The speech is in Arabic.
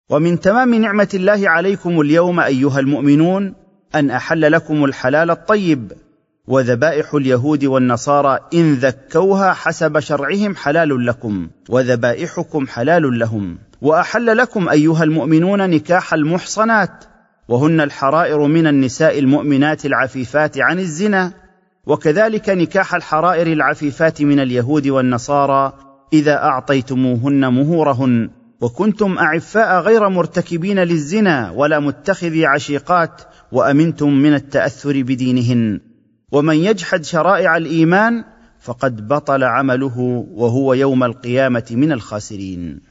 ومن تمام نعمة الله عليكم اليوم أيها المؤمنون أن أحل لكم الحلال الطيب، وذبائح اليهود والنصارى إن ذكوها حسب شرعهم حلال لكم، وذبائحكم حلال لهم. وأحل لكم أيها المؤمنون نكاح المحصنات، وهن الحرائر من النساء المؤمنات العفيفات عن الزنا، وكذلك نكاح الحرائر العفيفات من اليهود والنصارى إذا أعطيتموهن مهورهن، وكنتم أعفاء غير مرتكبين للزنا ولا متخذي عشيقات، وأمنتم من التأثر بدينهن. ومن يجحد شرائع الإيمان فقد بطل عمله، وهو يوم القيامة من الخاسرين.